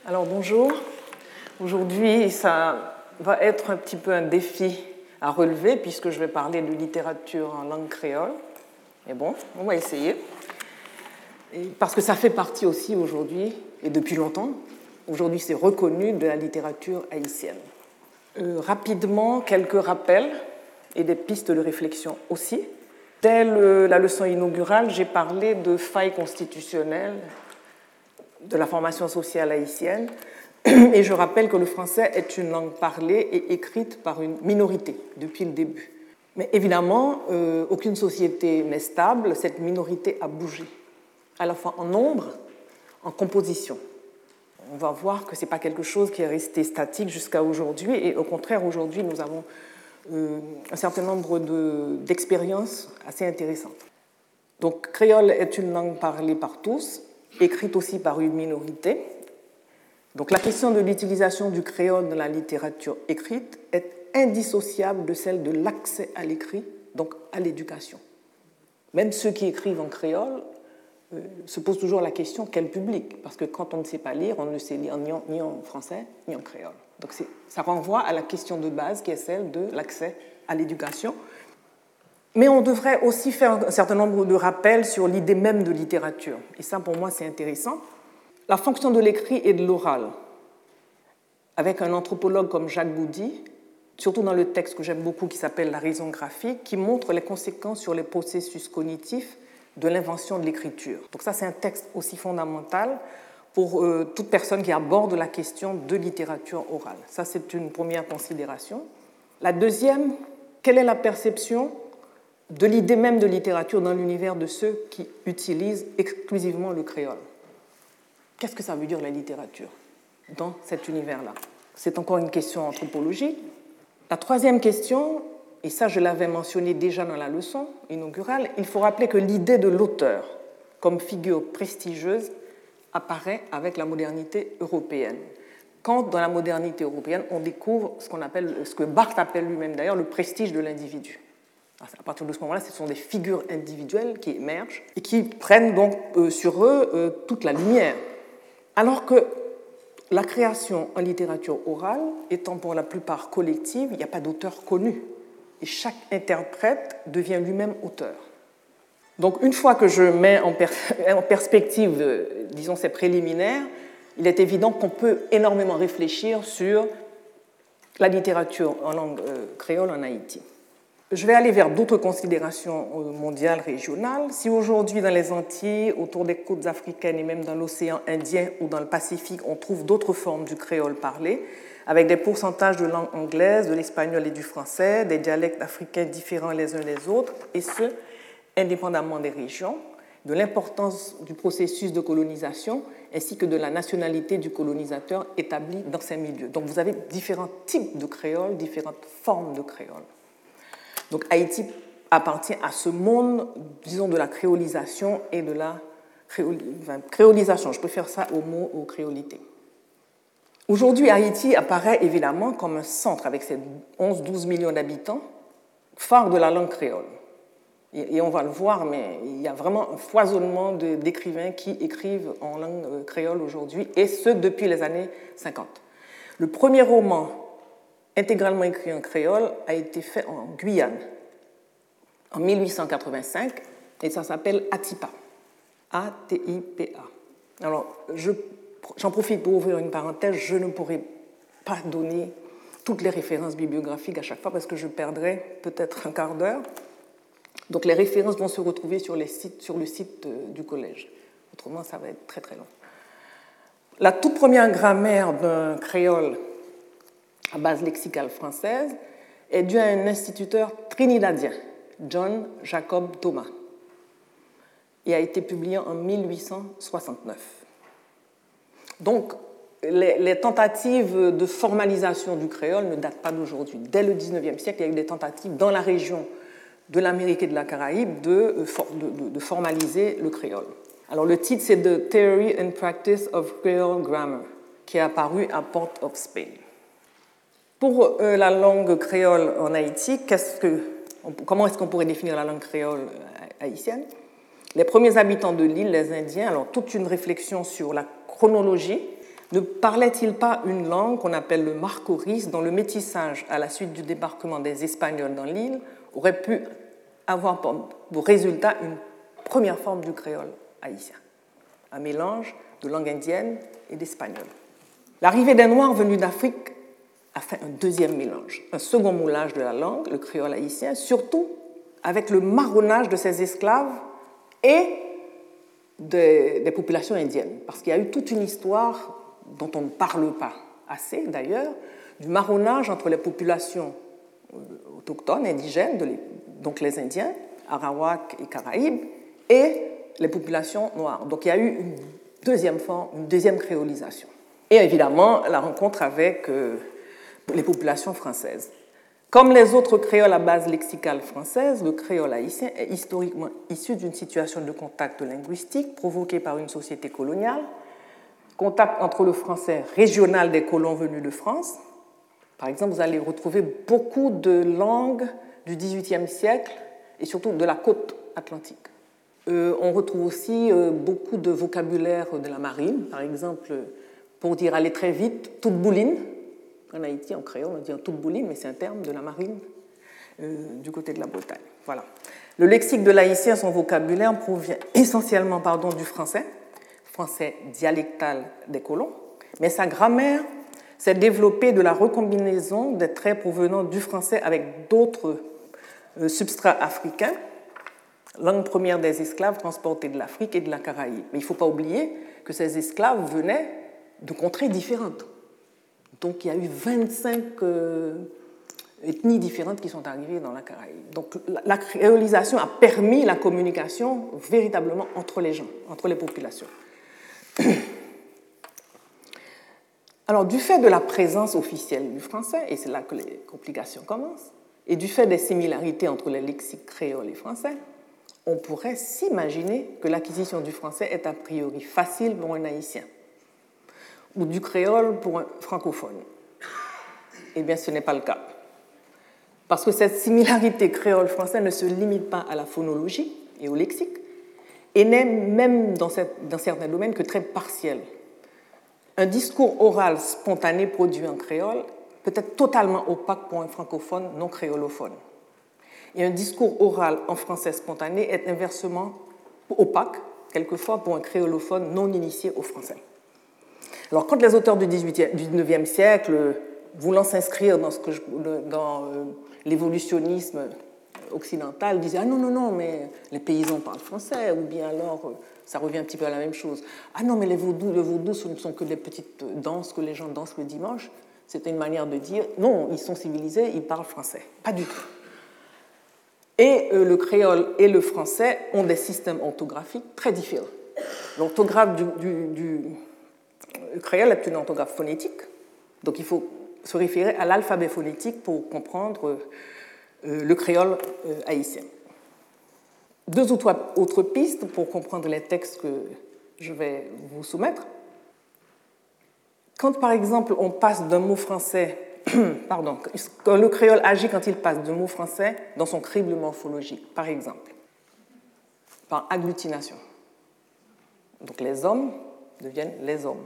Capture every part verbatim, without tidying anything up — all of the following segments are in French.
Alors bonjour, aujourd'hui ça va être un petit peu un défi à relever puisque je vais parler de littérature en langue créole. Mais bon, on va essayer. Et parce que ça fait partie aussi aujourd'hui, et depuis longtemps, aujourd'hui c'est reconnu de la littérature haïtienne. Euh, rapidement, quelques rappels et des pistes de réflexion aussi. Dès le, la leçon inaugurale, j'ai parlé de failles constitutionnelles de la formation sociale haïtienne, et je rappelle que le français est une langue parlée et écrite par une minorité depuis le début. Mais évidemment, euh, aucune société n'est stable, cette minorité a bougé, à la fois en nombre, en composition. On va voir que ce n'est pas quelque chose qui est resté statique jusqu'à aujourd'hui, et au contraire, aujourd'hui, nous avons euh, un certain nombre de, d'expériences assez intéressantes. Donc, créole est une langue parlée par tous, écrite aussi par une minorité. Donc la question de l'utilisation du créole dans la littérature écrite est indissociable de celle de l'accès à l'écrit, donc à l'éducation. Même ceux qui écrivent en créole euh, se posent toujours la question quel public, parce que quand on ne sait pas lire, on ne sait lire ni en, ni en français ni en créole. Donc ça renvoie à la question de base qui est celle de l'accès à l'éducation. Mais on devrait aussi faire un certain nombre de rappels sur l'idée même de littérature. Et ça, pour moi, c'est intéressant. La fonction de l'écrit et de l'oral, avec un anthropologue comme Jacques Boudy, surtout dans le texte que j'aime beaucoup qui s'appelle « La raison graphique », qui montre les conséquences sur les processus cognitifs de l'invention de l'écriture. Donc ça, c'est un texte aussi fondamental pour euh, toute personne qui aborde la question de littérature orale. Ça, c'est une première considération. La deuxième, quelle est la perception de l'idée même de littérature dans l'univers de ceux qui utilisent exclusivement le créole? Qu'est-ce que ça veut dire la littérature dans cet univers-là? C'est encore une question anthropologique. La troisième question, et ça je l'avais mentionné déjà dans la leçon inaugurale, il faut rappeler que l'idée de l'auteur comme figure prestigieuse apparaît avec la modernité européenne. Quand dans la modernité européenne, on découvre ce qu'on appelle, ce que Barthes appelle lui-même d'ailleurs le prestige de l'individu. À partir de ce moment-là, ce sont des figures individuelles qui émergent et qui prennent donc euh, sur eux euh, toute la lumière. Alors que la création en littérature orale, étant pour la plupart collective, il n'y a pas d'auteur connu. Et chaque interprète devient lui-même auteur. Donc une fois que je mets en, per- en perspective, euh, disons, ces préliminaires, il est évident qu'on peut énormément réfléchir sur la littérature en langue euh, créole en Haïti. Je vais aller vers d'autres considérations mondiales, régionales. Si aujourd'hui, dans les Antilles, autour des côtes africaines et même dans l'océan Indien ou dans le Pacifique, on trouve d'autres formes du créole parlé, avec des pourcentages de langue anglaise, de l'espagnol et du français, des dialectes africains différents les uns des autres, et ce, indépendamment des régions, de l'importance du processus de colonisation, ainsi que de la nationalité du colonisateur établi dans ces milieux. Donc vous avez différents types de créole, différentes formes de créole. Donc Haïti appartient à ce monde, disons, de la créolisation et de la créol... enfin, créolisation. Je préfère ça au mot aux créolités. Aujourd'hui, Haïti apparaît évidemment comme un centre avec ses onze à douze millions d'habitants, phare de la langue créole. Et on va le voir, mais il y a vraiment un foisonnement de, d'écrivains qui écrivent en langue créole aujourd'hui, et ce depuis les années cinquante. Le premier roman intégralement écrit en créole, a été fait en Guyane en mille huit cent quatre-vingt-cinq et ça s'appelle Atipa. A T I P A. Alors, je, j'en profite pour ouvrir une parenthèse, je ne pourrai pas donner toutes les références bibliographiques à chaque fois parce que je perdrai peut-être un quart d'heure. Donc, les références vont se retrouver sur, les sites, sur le site du collège. Autrement, ça va être très très long. La toute première grammaire d'un créole à base lexicale française, est due à un instituteur trinidadien, John Jacob Thomas, et a été publié en mille huit cent soixante-neuf. Donc, les, les tentatives de formalisation du créole ne datent pas d'aujourd'hui. Dès le dix-neuvième siècle, il y a eu des tentatives dans la région de l'Amérique et de la Caraïbe de, de, de formaliser le créole. Alors, le titre, c'est « The Theory and Practice of Creole Grammar », qui est apparu à Port of Spain. Pour euh, la langue créole en Haïti, qu'est-ce que, comment est-ce qu'on pourrait définir la langue créole haïtienne? Les premiers habitants de l'île, les Indiens, alors toute une réflexion sur la chronologie Ne parlait-il pas une langue qu'on appelle le marcoris, dont le métissage, à la suite du débarquement des Espagnols dans l'île, aurait pu avoir pour résultat une première forme du créole haïtien, un mélange de langue indienne et d'espagnol. L'arrivée des Noirs venus d'Afrique a fait un deuxième mélange, un second moulage de la langue, le créole haïtien, surtout avec le marronnage de ces esclaves et des, des populations indiennes, parce qu'il y a eu toute une histoire dont on ne parle pas assez d'ailleurs, du marronnage entre les populations autochtones, indigènes, de les, donc les Indiens, Arawak et Caraïbes, et les populations noires. Donc il y a eu une deuxième forme, une deuxième créolisation. Et évidemment, la rencontre avec euh, les populations françaises. Comme les autres créoles à base lexicale française, le créole haïtien est historiquement issu d'une situation de contact linguistique provoquée par une société coloniale, contact entre le français régional des colons venus de France. Par exemple, vous allez retrouver beaucoup de langues du dix-huitième siècle et surtout de la côte atlantique. Euh, on retrouve aussi euh, beaucoup de vocabulaire de la marine. Par exemple, pour dire aller très vite, toute bouline. En Haïti, en créole, on dit toute bouline, mais c'est un terme de la marine euh, du côté de la Bretagne. Voilà. Le lexique de l'haïtien, son vocabulaire, provient essentiellement pardon, du français, français dialectal des colons, mais sa grammaire s'est développée de la recombinaison des traits provenant du français avec d'autres euh, substrats africains, langue première des esclaves transportés de l'Afrique et de la Caraïbe. Mais il ne faut pas oublier que ces esclaves venaient de contrées différentes. Donc il y a eu vingt-cinq euh, ethnies différentes qui sont arrivées dans la Caraïbe. Donc la, la créolisation a permis la communication véritablement entre les gens, entre les populations. Alors du fait de la présence officielle du français, et c'est là que les complications commencent, et du fait des similarités entre les lexiques créoles et français, on pourrait s'imaginer que l'acquisition du français est a priori facile pour un haïtien ou du créole pour un francophone. Eh bien, ce n'est pas le cas. Parce que cette similarité créole-français ne se limite pas à la phonologie et au lexique, et n'est même dans, cette, dans certains domaines que très partielle. Un discours oral spontané produit en créole peut être totalement opaque pour un francophone non créolophone. Et un discours oral en français spontané est inversement opaque, quelquefois pour un créolophone non initié au français. Alors, quand les auteurs du dix-neuvième siècle, voulant s'inscrire dans, ce que je, dans euh, l'évolutionnisme occidental, disaient « Ah non, non, non, mais les paysans parlent français », ou bien alors, euh, ça revient un petit peu à la même chose. « Ah non, mais les vaudous, le vaudou, ce ne sont que des petites danses que les gens dansent le dimanche ». C'était une manière de dire « Non, ils sont civilisés, ils parlent français ». Pas du tout. Et euh, le créole et le français ont des systèmes orthographiques très différents. L'orthographe du, du, du Le créole est une orthographe phonétique, donc il faut se référer à l'alphabet phonétique pour comprendre euh, le créole euh, haïtien. Deux ou trois autres pistes pour comprendre les textes que je vais vous soumettre. Quand, par exemple, on passe d'un mot français, pardon, quand le créole agit quand il passe d'un mot français dans son crible morphologique, par exemple, par agglutination. Donc les hommes deviennent les hommes.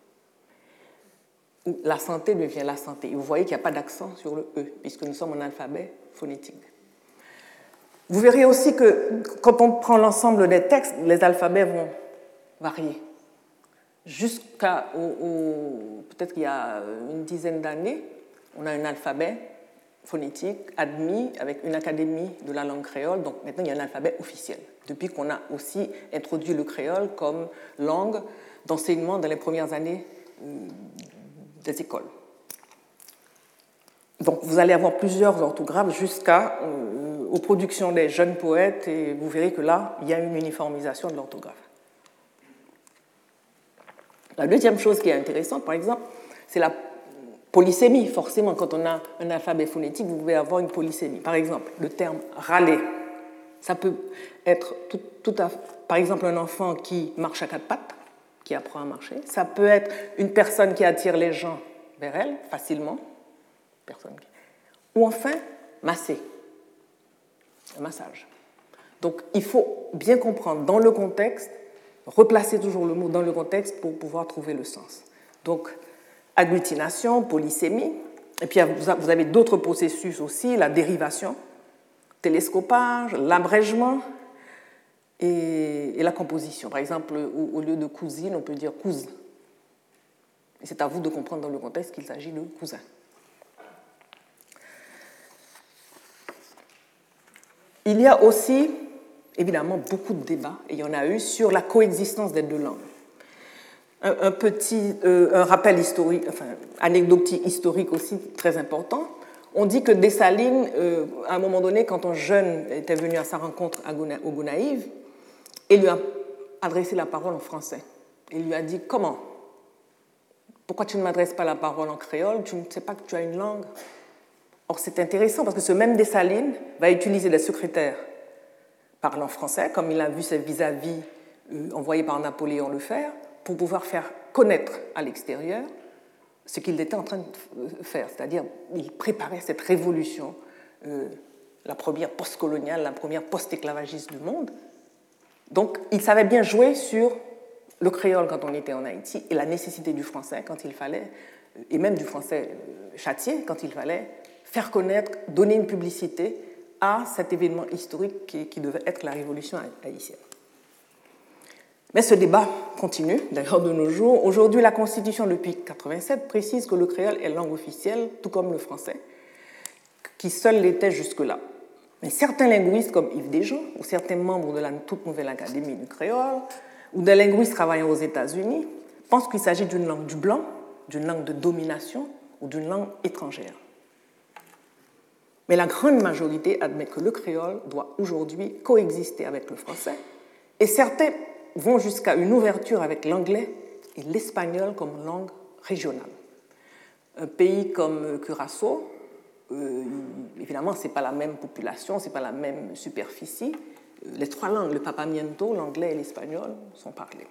La santé devient la santé. Et vous voyez qu'il n'y a pas d'accent sur le E, puisque nous sommes en alphabet phonétique. Vous verrez aussi que quand on prend l'ensemble des textes, les alphabets vont varier. Jusqu'à, au, au, peut-être qu'il y a une dizaine d'années, on a un alphabet phonétique admis avec une académie de la langue créole. Donc maintenant, il y a un alphabet officiel, depuis qu'on a aussi introduit le créole comme langue d'enseignement dans les premières années des écoles. Donc vous allez avoir plusieurs orthographes jusqu'à euh, aux productions des jeunes poètes, et vous verrez que là, il y a une uniformisation de l'orthographe. La deuxième chose qui est intéressante, par exemple, c'est la polysémie. Forcément, quand on a un alphabet phonétique, vous pouvez avoir une polysémie. Par exemple, le terme râler, ça peut être tout, tout à, par exemple un enfant qui marche à quatre pattes, qui apprend à marcher. Ça peut être une personne qui attire les gens vers elle facilement, personne qui... ou enfin masser, un massage. Donc il faut bien comprendre dans le contexte, replacer toujours le mot dans le contexte pour pouvoir trouver le sens. Donc, agglutination, polysémie, et puis vous avez d'autres processus aussi, la dérivation, télescopage, l'abrègement et, et la composition. Par exemple, au, au lieu de cousine, on peut dire couse. Et c'est à vous de comprendre dans le contexte qu'il s'agit de cousin. Il y a aussi, évidemment, beaucoup de débats, et il y en a eu, sur la coexistence des deux langues. Un, un petit euh, un rappel historique, enfin, anecdotique historique aussi très important. On dit que Dessalines, euh, à un moment donné, quand un jeune était venu à sa rencontre à Gona, au Gonaïves, il lui a adressé la parole en français. Il lui a dit « Comment ? Pourquoi tu ne m'adresses pas la parole en créole? Tu ne sais pas que tu as une langue ?» Or, c'est intéressant parce que ce même Dessalines va utiliser des secrétaires parlant français, comme il a vu ses vis-à-vis euh, envoyés par Napoléon le faire, pour pouvoir faire connaître à l'extérieur ce qu'il était en train de faire. C'est-à-dire, il préparait cette révolution, euh, la première post-coloniale, la première post-esclavagiste du monde. Donc, il savait bien jouer sur le créole quand on était en Haïti et la nécessité du français quand il fallait, et même du français châtié quand il fallait faire connaître, donner une publicité à cet événement historique qui, qui devait être la révolution haïtienne. Mais ce débat continue, d'ailleurs de nos jours. Aujourd'hui, la Constitution, depuis mille neuf cent quatre-vingt-sept, précise que le créole est langue officielle, tout comme le français, qui seul l'était jusque-là. Mais certains linguistes, comme Yves Desjans, ou certains membres de la toute nouvelle Académie du créole, ou des linguistes travaillant aux États-Unis, pensent qu'il s'agit d'une langue du blanc, d'une langue de domination ou d'une langue étrangère. Mais la grande majorité admet que le créole doit aujourd'hui coexister avec le français, et certains vont jusqu'à une ouverture avec l'anglais et l'espagnol comme langue régionale. Un pays comme Curaçao, euh, évidemment, ce n'est pas la même population, ce n'est pas la même superficie. Les trois langues, le papamiento, l'anglais et l'espagnol, sont parlées.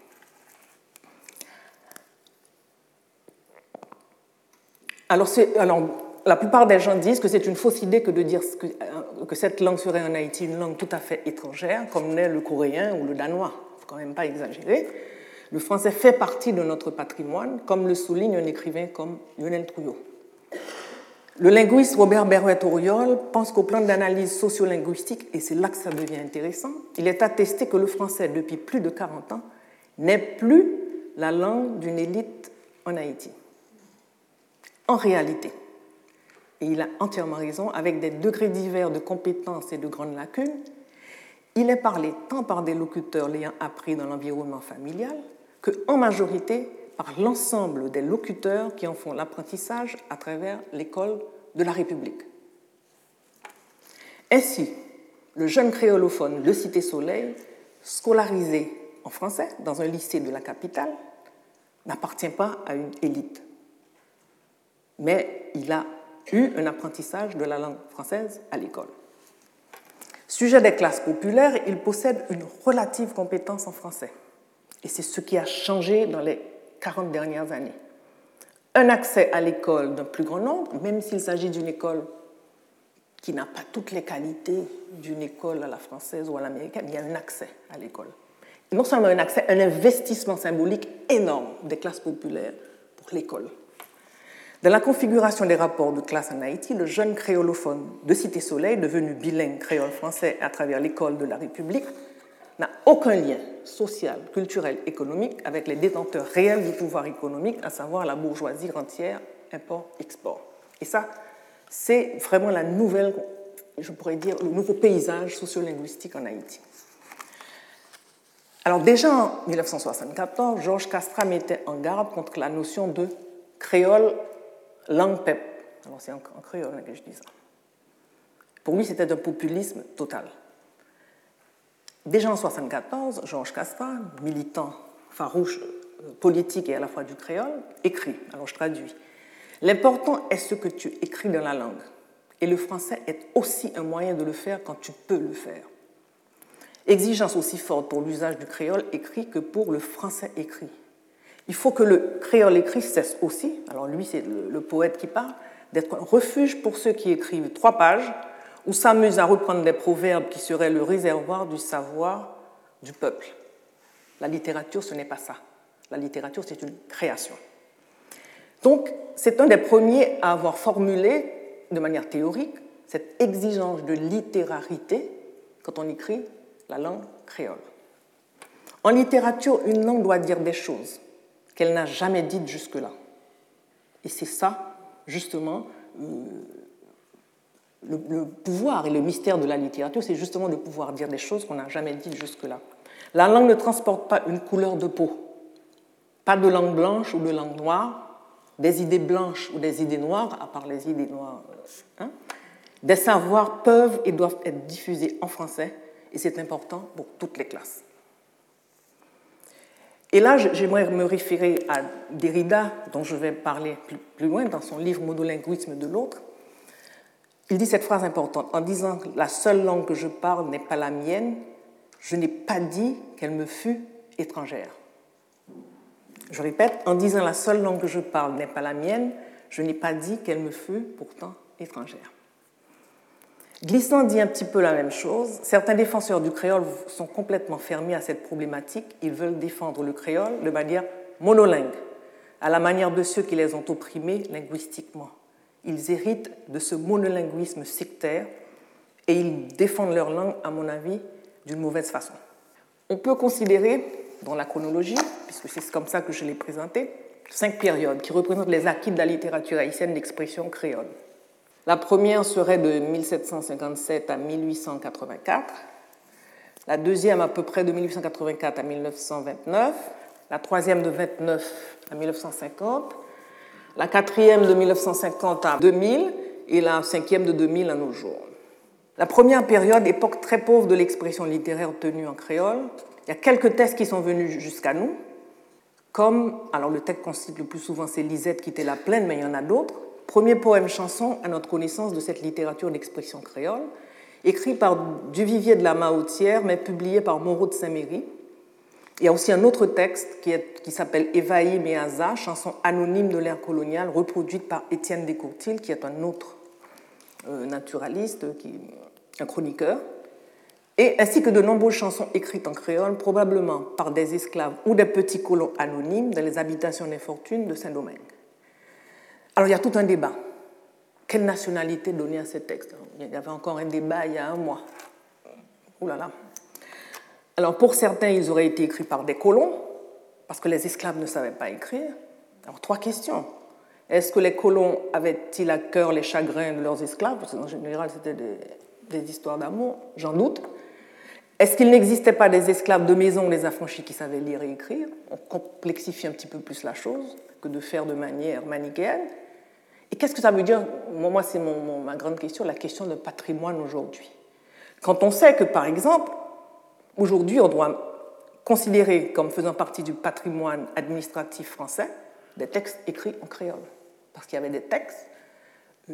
Alors, alors, la plupart des gens disent que c'est une fausse idée que de dire que, que cette langue serait en Haïti une langue tout à fait étrangère, comme l'est le coréen ou le danois. Il ne faut quand même pas exagérer. Le français fait partie de notre patrimoine, comme le souligne un écrivain comme Lionel Trouillot. Le linguiste Robert Berruet-Auriol pense qu'au plan d'analyse sociolinguistique, et c'est là que ça devient intéressant, il est attesté que le français, depuis plus de quarante ans, n'est plus la langue d'une élite en Haïti. En réalité, et il a entièrement raison, avec des degrés divers de compétences et de grandes lacunes, il est parlé tant par des locuteurs l'ayant appris dans l'environnement familial qu'en majorité par l'ensemble des locuteurs qui en font l'apprentissage à travers l'école de la République. Ainsi, le jeune créolophone de Cité-Soleil, scolarisé en français dans un lycée de la capitale, n'appartient pas à une élite, mais il a eu un apprentissage de la langue française à l'école. Sujet des classes populaires, il possède une relative compétence en français. Et c'est ce qui a changé dans les quarante dernières années. Un accès à l'école d'un plus grand nombre, même s'il s'agit d'une école qui n'a pas toutes les qualités d'une école à la française ou à l'américaine, il y a un accès à l'école. Et non seulement un accès, un investissement symbolique énorme des classes populaires pour l'école. Dans la configuration des rapports de classe en Haïti, le jeune créolophone de Cité-Soleil, devenu bilingue créole-français à travers l'école de la République, n'a aucun lien social, culturel, économique avec les détenteurs réels du pouvoir économique, à savoir la bourgeoisie rentière, import-export. Et ça, c'est vraiment la nouvelle, je pourrais dire, le nouveau paysage sociolinguistique en Haïti. Alors déjà en mille neuf cent soixante-quatorze, Georges Castra mettait en garde contre la notion de créole langue peuple. Alors c'est en créole que je dis ça. Pour lui, c'était un populisme total. Déjà en mille neuf cent soixante-quatorze, Georges Castra, militant farouche politique et à la fois du créole, écrit, alors je traduis, « L'important est ce que tu écris dans la langue, et le français est aussi un moyen de le faire quand tu peux le faire. Exigence aussi forte pour l'usage du créole écrit que pour le français écrit. Il faut que le créole écrit cesse aussi, alors lui c'est le, le poète qui parle, d'être un refuge pour ceux qui écrivent trois pages ou s'amusent à reprendre des proverbes qui seraient le réservoir du savoir du peuple. La littérature, ce n'est pas ça. La littérature, c'est une création. Donc, c'est un des premiers à avoir formulé, de manière théorique, cette exigence de littérarité quand on écrit la langue créole. En littérature, une langue doit dire des choses qu'elle n'a jamais dites jusque-là. Et c'est ça, justement, le, le pouvoir et le mystère de la littérature, c'est justement de pouvoir dire des choses qu'on n'a jamais dites jusque-là. La langue ne transporte pas une couleur de peau, pas de langue blanche ou de langue noire, des idées blanches ou des idées noires, à part les idées noires. Hein. Des savoirs peuvent et doivent être diffusés en français, et c'est important pour toutes les classes. Et là, j'aimerais me référer à Derrida, dont je vais parler plus loin dans son livre « Monolinguisme de l'autre ». Il dit cette phrase importante, en disant « La seule langue que je parle n'est pas la mienne, je n'ai pas dit qu'elle me fût étrangère. » Je répète, en disant « La seule langue que je parle n'est pas la mienne, je n'ai pas dit qu'elle me fût pourtant étrangère. » Glissant dit un petit peu la même chose. Certains défenseurs du créole sont complètement fermés à cette problématique. Ils veulent défendre le créole de manière monolingue, à la manière de ceux qui les ont opprimés linguistiquement. Ils héritent de ce monolinguisme sectaire et ils défendent leur langue, à mon avis, d'une mauvaise façon. On peut considérer, dans la chronologie, puisque c'est comme ça que je l'ai présenté, cinq périodes qui représentent les acquis de la littérature haïtienne d'expression créole. La première serait de mille sept cent cinquante-sept à mille huit cent quatre-vingt-quatre, la deuxième à peu près de mille huit cent quatre-vingt-quatre à mille neuf cent vingt-neuf, la troisième de vingt-neuf à mille neuf cent cinquante, la quatrième de mille neuf cent cinquante à deux mille et la cinquième de deux mille à nos jours. La première période, époque très pauvre de l'expression littéraire tenue en créole, il y a quelques textes qui sont venus jusqu'à nous, comme, alors le texte qu'on cite le plus souvent c'est Lisette qui était la plaine, mais il y en a d'autres. Premier poème-chanson à notre connaissance de cette littérature d'expression créole, écrit par Duvivier de la Mahoutière, mais publié par Moreau de Saint-Méry. Il y a aussi un autre texte qui, est, qui s'appelle Evaï Meaza, chanson anonyme de l'ère coloniale, reproduite par Étienne Descourtils, qui est un autre euh, naturaliste, qui, un chroniqueur, et ainsi que de nombreuses chansons écrites en créole, probablement par des esclaves ou des petits colons anonymes dans les habitations d'infortune de Saint-Domingue. Alors, il y a tout un débat. Quelle nationalité donner à ces textes? Il y avait encore un débat il y a un mois. Ouh là là. Alors, pour certains, ils auraient été écrits par des colons, parce que les esclaves ne savaient pas écrire. Alors, trois questions. Est-ce que les colons avaient-ils à cœur les chagrins de leurs esclaves? Parce qu'en général, c'était des, des histoires d'amour, j'en doute. Est-ce qu'il n'existait pas des esclaves de maison ou des affranchis qui savaient lire et écrire? On complexifie un petit peu plus la chose que de faire de manière manichéenne. Et qu'est-ce que ça veut dire? Moi, c'est mon, mon, ma grande question, la question de patrimoine aujourd'hui. Quand on sait que, par exemple, aujourd'hui, on doit considérer comme faisant partie du patrimoine administratif français des textes écrits en créole. Parce qu'il y avait des textes, euh,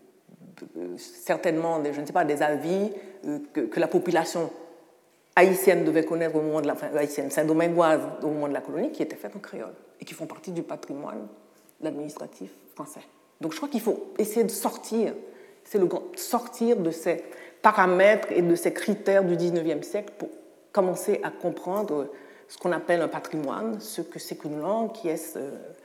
certainement, des, je ne sais pas, des avis euh, que, que la population haïtienne devait connaître au moment de la... Enfin, haïtienne, saint-domingoise au moment de la colonie, qui étaient faits en créole et qui font partie du patrimoine administratif français. Donc je crois qu'il faut essayer de sortir, c'est le grand, sortir de ces paramètres et de ces critères du dix-neuvième siècle pour commencer à comprendre ce qu'on appelle un patrimoine, ce que c'est qu'une langue, qui est-ce,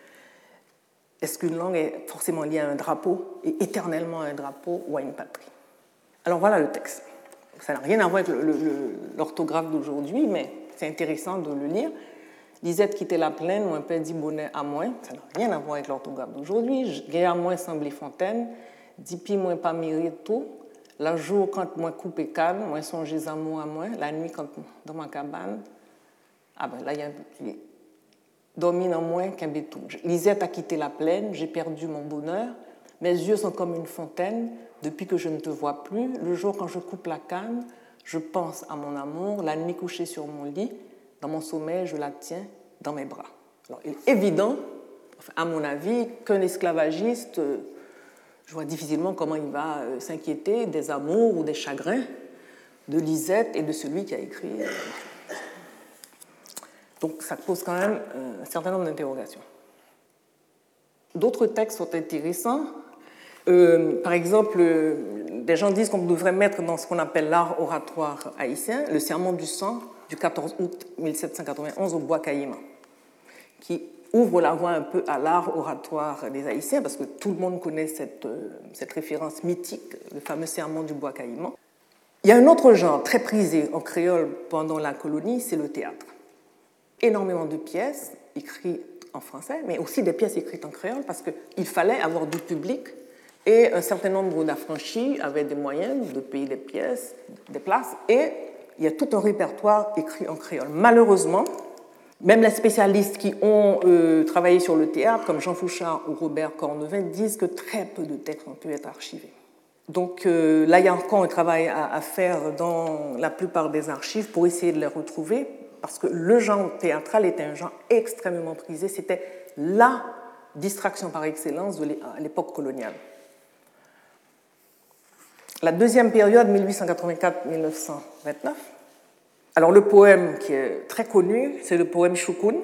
est-ce qu'une langue est forcément liée à un drapeau et éternellement à un drapeau ou à une patrie. Alors voilà le texte. Ça n'a rien à voir avec le, le, l'orthographe d'aujourd'hui, mais c'est intéressant de le lire. Lisette quittait la plaine, moi père dit bonnet à moins, ça n'a rien à voir avec l'orthographe d'aujourd'hui. Gay à moins semblé fontaine, dit pi moins pas mérite tout. La jour quand moi coupe et canne, moi songez amour à moins. La nuit quand dans ma cabane, ah ben là il y a un petit dormi en moins qu'un bétou. Lisette a quitté la plaine, j'ai perdu mon bonheur. Mes yeux sont comme une fontaine depuis que je ne te vois plus. Le jour quand je coupe la canne, je pense à mon amour. La nuit couchée sur mon lit. Dans mon sommeil, je la tiens dans mes bras. Alors, il est évident, à mon avis, qu'un esclavagiste, je vois difficilement comment il va s'inquiéter des amours ou des chagrins de Lisette et de celui qui a écrit. Donc, ça pose quand même un certain nombre d'interrogations. D'autres textes sont intéressants. Euh, par exemple, des gens disent qu'on devrait mettre dans ce qu'on appelle l'art oratoire haïtien le serment du sang du quatorze août mille sept cent quatre-vingt-onze au Bois Caïman, qui ouvre la voie un peu à l'art oratoire des Haïtiens, parce que tout le monde connaît cette, cette référence mythique, le fameux serment du bois caïman. Il y a un autre genre très prisé en créole pendant la colonie, c'est le théâtre. Énormément de pièces écrites en français, mais aussi des pièces écrites en créole, parce qu'il fallait avoir du public, et un certain nombre d'affranchis avaient des moyens de payer des pièces, des places, et il y a tout un répertoire écrit en créole. Malheureusement, même les spécialistes qui ont euh, travaillé sur le théâtre, comme Jean Fouchard ou Robert Cornevin, disent que très peu de textes ont pu être archivés. Donc euh, là, il y a encore un travail à, à faire dans la plupart des archives pour essayer de les retrouver, parce que le genre théâtral était un genre extrêmement prisé. C'était la distraction par excellence de l'époque coloniale. La deuxième période, mille huit cent quatre-vingt-quatre à mille neuf cent vingt-neuf. Alors le poème qui est très connu, c'est le poème Choukoun,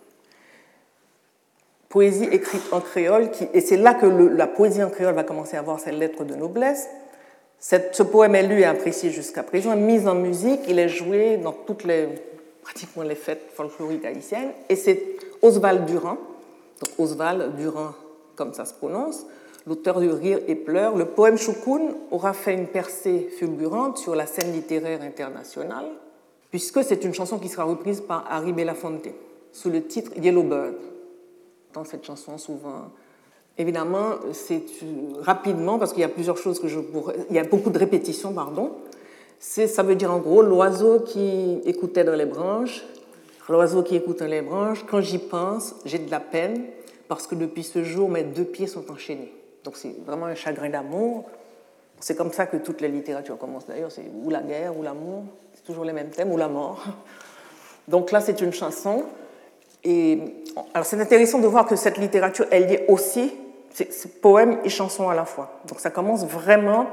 poésie écrite en créole, qui, et c'est là que le, la poésie en créole va commencer à avoir ses lettres de noblesse. Cette, ce poème est lu et apprécié jusqu'à présent, mis en musique, il est joué dans toutes les, pratiquement les fêtes folkloriques haïtiennes, et c'est Oswald Durand, donc Oswald Durand comme ça se prononce, l'auteur de Rire et pleurs. Le poème Choukoun aura fait une percée fulgurante sur la scène littéraire internationale, puisque c'est une chanson qui sera reprise par Harry Belafonte, sous le titre Yellow Bird. Dans cette chanson, souvent, évidemment, c'est rapidement, parce qu'il y a plusieurs choses que je pourrais... Il y a beaucoup de répétitions, pardon. C'est, ça veut dire en gros l'oiseau qui écoutait dans les branches, l'oiseau qui écoute dans les branches, quand j'y pense, j'ai de la peine, parce que depuis ce jour, mes deux pieds sont enchaînés. Donc c'est vraiment un chagrin d'amour. C'est comme ça que toutes les littératures commencent d'ailleurs, c'est ou la guerre, ou l'amour, c'est toujours les mêmes thèmes, ou la mort. Donc là, c'est une chanson. Et alors c'est intéressant de voir que cette littérature, elle y est aussi, c'est, c'est poème et chanson à la fois. Donc ça commence vraiment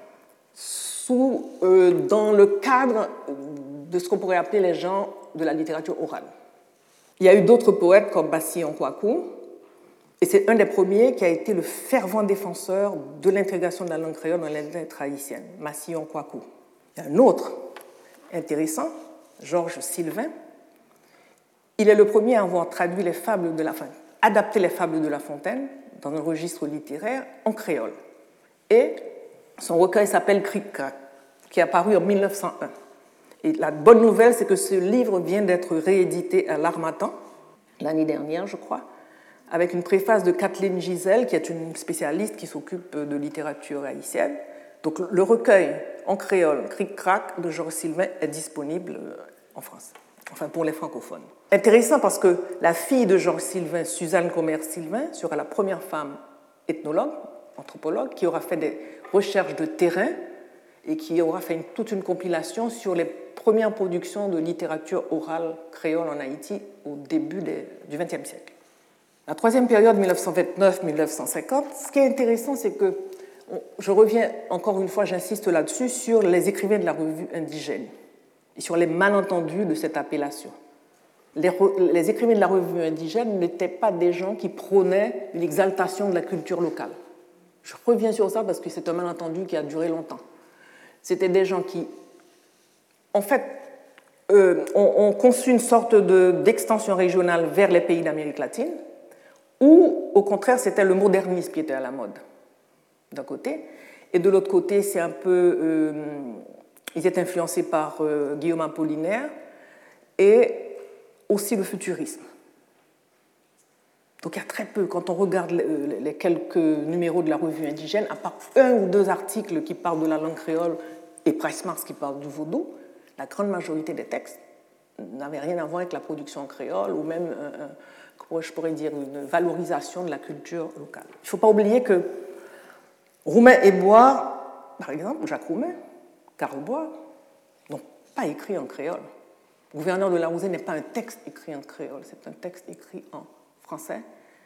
sous, euh, dans le cadre de ce qu'on pourrait appeler les genres de la littérature orale. Il y a eu d'autres poètes comme Bassillon Kouakou, et c'est un des premiers qui a été le fervent défenseur de l'intégration de la langue créole dans les lettres haïtiennes, Massillon Kouakou. Il y a un autre intéressant, Georges Sylvain. Il est le premier à avoir traduit les fables de la Fontaine, adapté les fables de La Fontaine dans un registre littéraire en créole. Et son recueil s'appelle Cric-Crac, qui est apparu en mille neuf cent un. Et la bonne nouvelle, c'est que ce livre vient d'être réédité à l'Harmattan, l'année dernière, je crois, avec une préface de Kathleen Gisèle, qui est une spécialiste qui s'occupe de littérature haïtienne. Donc le recueil en créole, Cric-Crac, de Georges Sylvain, est disponible en France, enfin pour les francophones. Intéressant parce que la fille de Georges Sylvain, Suzanne Commerce-Sylvain, sera la première femme ethnologue, anthropologue, qui aura fait des recherches de terrain et qui aura fait une, toute une compilation sur les premières productions de littérature orale créole en Haïti au début des, du vingtième siècle. La troisième période, mille neuf cent vingt-neuf à mille neuf cent cinquante, ce qui est intéressant, c'est que, je reviens encore une fois, j'insiste là-dessus, sur les écrivains de la revue indigène et sur les malentendus de cette appellation. Les, les écrivains de la revue indigène n'étaient pas des gens qui prônaient une exaltation de la culture locale. Je reviens sur ça parce que c'est un malentendu qui a duré longtemps. C'était des gens qui, en fait, euh, ont, ont conçu une sorte de, d'extension régionale vers les pays d'Amérique latine, ou au contraire, c'était le modernisme qui était à la mode, d'un côté, et de l'autre côté, c'est un peu... Euh, ils étaient influencés par euh, Guillaume Apollinaire, et aussi le futurisme. Donc il y a très peu, quand on regarde les, les quelques numéros de la revue indigène, à part un ou deux articles qui parlent de la langue créole et Price Mars qui parle du vaudou, la grande majorité des textes n'avaient rien à voir avec la production en créole ou même, un, un, comment je pourrais dire, une valorisation de la culture locale. Il ne faut pas oublier que Roumain et Bois, par exemple, Jacques Roumain, Karl Bois, n'ont pas écrit en créole. Le gouverneur de la Rosée n'est pas un texte écrit en créole, c'est un texte écrit en français,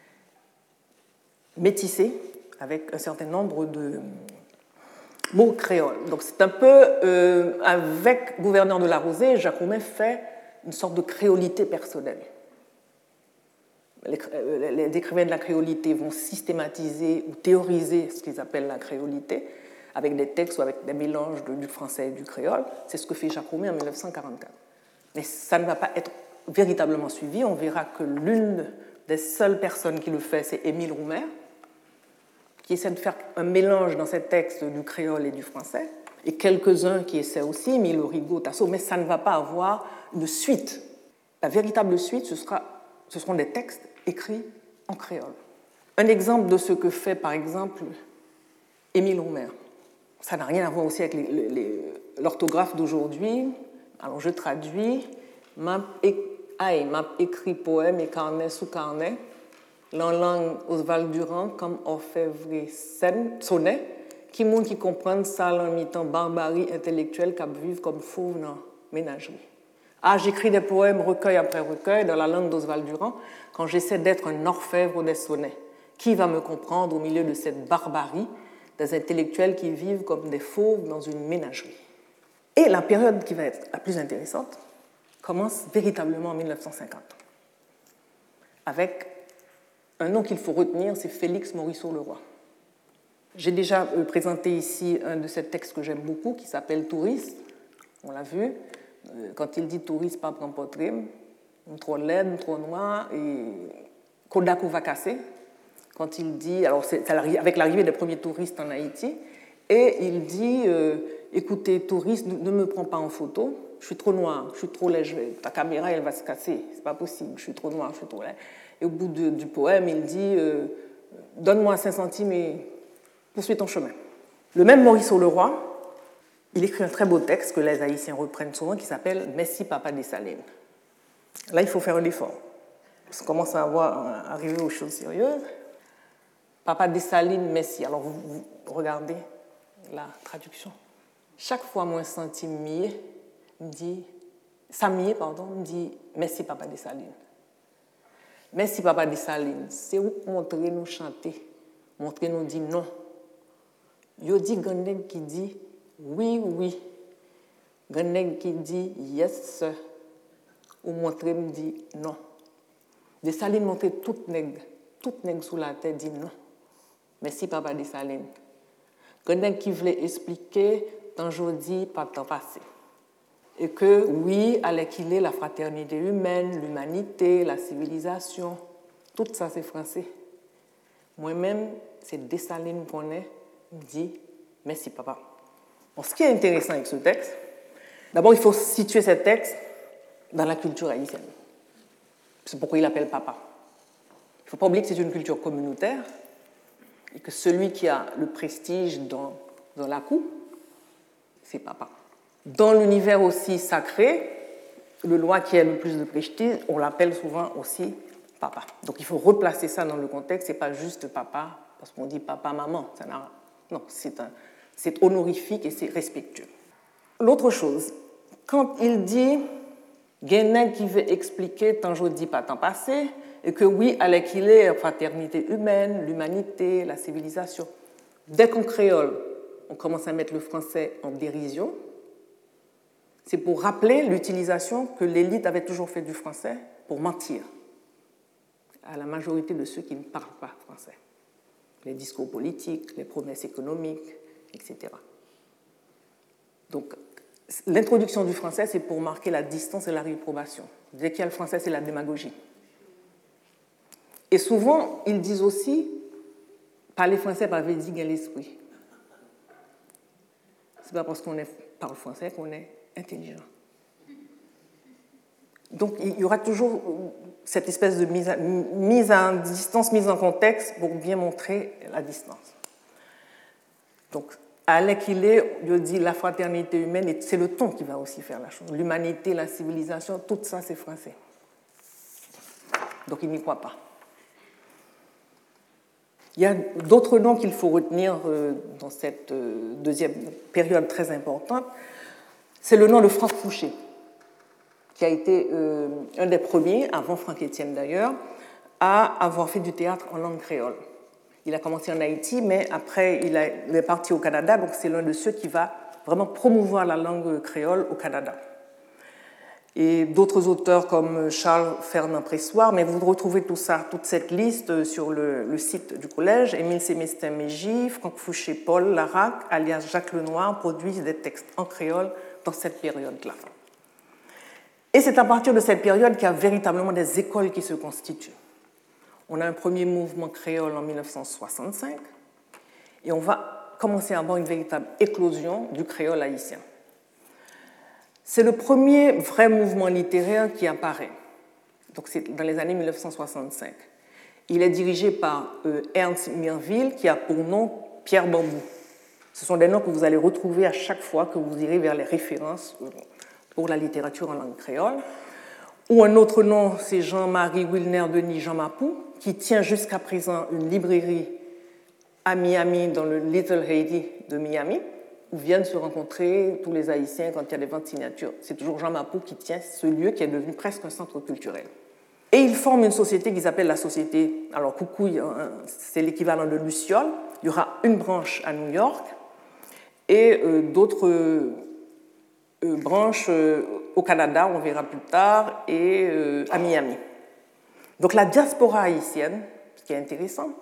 métissé, avec un certain nombre de mots créoles. Donc c'est un peu, euh, avec gouverneur de la Rosée, Jacques Roumain fait une sorte de créolité personnelle. Les, les écrivains de la créolité vont systématiser ou théoriser ce qu'ils appellent la créolité, avec des textes ou avec des mélanges de, du français et du créole. C'est ce que fait Jacques Roumain en mille neuf cent quarante-quatre. Mais ça ne va pas être véritablement suivi. On verra que l'une des seules personnes qui le fait, c'est Émile Roumer, qui essaie de faire un mélange dans ses textes du créole et du français, et quelques-uns qui essaient aussi, Émile Rigaud, Tasso, mais ça ne va pas avoir une suite. La véritable suite, ce, sera, ce seront des textes écrits en créole. Un exemple de ce que fait, par exemple, Émile Roumer. Ça n'a rien à voir aussi avec les, les, l'orthographe d'aujourd'hui. Alors, je traduis. M'a écrit poème et carnet sous carnet, en langue Oswald Durand, comme orfèvre sonnet, qui montre qui comprennent ça en mi-temps barbarie intellectuelle qui vivent comme fauve dans la ménagerie. Ah, j'écris des poèmes recueil après recueil dans la langue d'Oswald Durand quand j'essaie d'être un orfèvre des sonnets. Qui va me comprendre au milieu de cette barbarie des intellectuels qui vivent comme des fauves dans une ménagerie? Et la période qui va être la plus intéressante commence véritablement en mille neuf cent cinquante, avec un nom qu'il faut retenir, c'est Félix Morisseau-Leroy. J'ai déjà présenté ici un de ces textes que j'aime beaucoup, qui s'appelle Touriste. On l'a vu. Quand il dit Touriste, pas prendre portrait, trop laide, trop noir, et Kodak va casser. Quand il dit, alors c'est avec l'arrivée des premiers touristes en Haïti, et il dit euh, écoutez, touriste, ne me prends pas en photo, je suis trop noir, je suis trop léger, ta caméra elle va se casser, c'est pas possible, je suis trop noir, je suis trop laid. Et au bout de, du poème, il dit euh, donne-moi cinq centimes et poursuis ton chemin. Le même Morisseau-Leroy, il écrit un très beau texte que les Haïtiens reprennent souvent qui s'appelle Messi Papa Dessalines. Là, il faut faire un effort. On commence à avoir, à arriver aux choses sérieuses. Papa Dessalines, Messi. Alors, vous, vous regardez la traduction. Chaque fois, moi, senti mieux, me dit, Samier, pardon, me dit Messi Papa Dessalines. Messi Papa Dessalines, c'est où montrer nous chanter, montrer nous dire non. Yo dit Gandeg qui dit oui, oui. Gandeg qui dit yes, sir. Ou montrer me dit non. Dessalines montrer toute nègre, toute nègre sous la tête dit non. Merci Papa Dessalines. Gandeg qui voulait expliquer tant jodi pas temps passé. Et que oui, allait qu'il est la fraternité humaine, l'humanité, la civilisation, tout ça c'est français. Moi-même, c'est Dessalines qu'on est, me dit merci papa. Bon, ce qui est intéressant avec ce texte, d'abord il faut situer ce texte dans la culture haïtienne. C'est pourquoi il l'appelle papa. Il ne faut pas oublier que c'est une culture communautaire et que celui qui a le prestige dans, dans la cour, c'est papa. Dans l'univers aussi sacré, le loi qui a le plus de prestige, on l'appelle souvent aussi papa. Donc il faut replacer ça dans le contexte, ce n'est pas juste papa, parce qu'on dit papa, maman. Ça n'a... Non, c'est, un... c'est honorifique et c'est respectueux. L'autre chose, quand il dit « Guénègue qui veut expliquer tant je dis pas tant passé », et que oui, allait qu'il est la fraternité humaine, l'humanité, la civilisation. Dès qu'en créole, on commence à mettre le français en dérision, c'est pour rappeler l'utilisation que l'élite avait toujours fait du français pour mentir à la majorité de ceux qui ne parlent pas français. Les discours politiques, les promesses économiques, et cetera. Donc, l'introduction du français, c'est pour marquer la distance et la réprobation. Dès qu'il y a le français, c'est la démagogie. Et souvent, ils disent aussi, parler français, pas veut dire l'esprit. C'est pas parce qu'on parle français qu'on est intelligent. Donc, il y aura toujours cette espèce de mise, à, mise en distance, mise en contexte pour bien montrer la distance. Donc, à l'équilibre, je dis la fraternité humaine, et c'est le ton qui va aussi faire la chose. L'humanité, la civilisation, tout ça, c'est français. Donc, il n'y croit pas. Il y a d'autres noms qu'il faut retenir dans cette deuxième période très importante. C'est le nom de Franck Fouché, qui a été euh, un des premiers, avant Franck Etienne d'ailleurs, à avoir fait du théâtre en langue créole. Il a commencé en Haïti, mais après il, a, il est parti au Canada, donc c'est l'un de ceux qui va vraiment promouvoir la langue créole au Canada. Et d'autres auteurs comme Charles Fernand Pressoir, mais vous retrouvez tout ça, toute cette liste sur le, le site du collège. Émile Sémestin-Mégy, Franck Fouché, Paul Larac, alias Jacques Lenoir, produisent des textes en créole dans cette période-là. Et c'est à partir de cette période qu'il y a véritablement des écoles qui se constituent. On a un premier mouvement créole en mille neuf cent soixante-cinq et on va commencer à avoir une véritable éclosion du créole haïtien. C'est le premier vrai mouvement littéraire qui apparaît. Donc c'est dans les années mille neuf cent soixante-cinq. Il est dirigé par euh, Ernst Merville, qui a pour nom Pierre Bambou. Ce sont des noms que vous allez retrouver à chaque fois que vous irez vers les références pour la littérature en langue créole. Ou un autre nom, c'est Jean-Marie Wilner Denis Jean Mapou, qui tient jusqu'à présent une librairie à Miami, dans le Little Haiti de Miami, où viennent se rencontrer tous les Haïtiens quand il y a des ventes de signatures. C'est toujours Jean Mapou qui tient ce lieu qui est devenu presque un centre culturel. Et ils forment une société qu'ils appellent la société, alors Coucouille, c'est l'équivalent de Luciole. Il y aura une branche à New York et euh, d'autres euh, branches euh, au Canada, on verra plus tard, et euh, à Miami. Donc la diaspora haïtienne, ce qui est intéressant,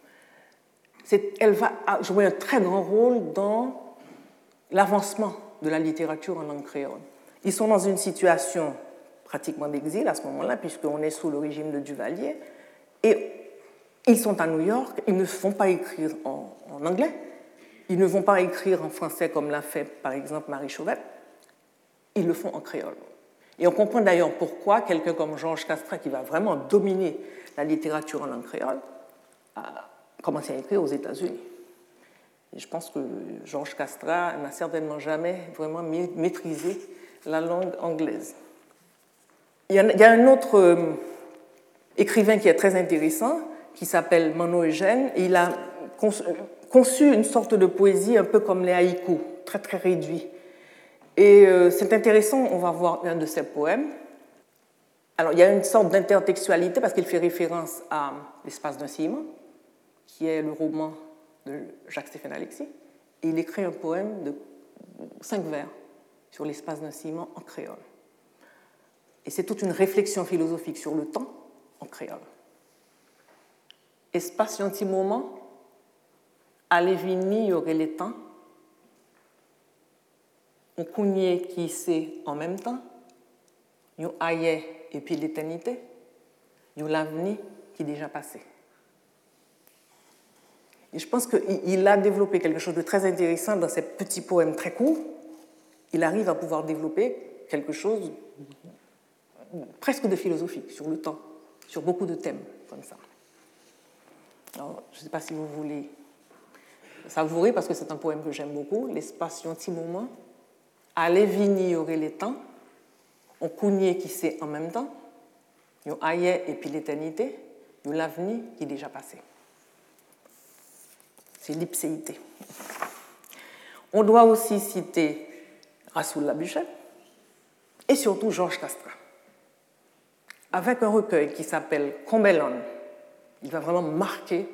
c'est qu'elle va jouer un très grand rôle dans l'avancement de la littérature en langue créole. Ils sont dans une situation pratiquement d'exil à ce moment-là, puisqu'on est sous le régime de Duvalier, et ils sont à New York, ils ne vont pas écrire en, en anglais, ils ne vont pas écrire en français comme l'a fait par exemple Marie Chauvet, ils le font en créole. Et on comprend d'ailleurs pourquoi quelqu'un comme Georges Castrat, qui va vraiment dominer la littérature en langue créole, a commencé à écrire aux États-Unis. Et je pense que Georges Castrat n'a certainement jamais vraiment maîtrisé la langue anglaise. Il y a un autre euh, écrivain qui est très intéressant, qui s'appelle Mano Eugène, et il a conçu, conçu une sorte de poésie un peu comme les haïkus, très très réduit. Et euh, c'est intéressant, on va voir un de ses poèmes. Alors il y a une sorte d'intertextualité parce qu'il fait référence à L'espace d'un ciment, qui est le roman de Jacques-Stéphane Alexis, et il écrit un poème de cinq vers sur l'espace d'un ciment en créole. Et c'est toute une réflexion philosophique sur le temps en créole. Espace un petit moment, allez vini, y aurait les temps, on cognait qui sait en même temps, yon aïe et puis l'éternité, yon l'avenir qui est déjà passé. Et je pense qu'il a développé quelque chose de très intéressant dans ces petits poèmes très courts. Il arrive à pouvoir développer quelque chose presque de philosophique sur le temps, sur beaucoup de thèmes comme ça. Alors, je ne sais pas si vous voulez savourer, parce que c'est un poème que j'aime beaucoup, L'espace un petit moment, allez vini, y aurait les temps, on cognait qui sait en même temps, yon aïe et puis l'éternité, yon l'avenir qui est déjà passé. C'est l'ipséité. On doit aussi citer Rassoul Labuchet et surtout Georges Castrat, avec un recueil qui s'appelle Combelon. Il va vraiment marquer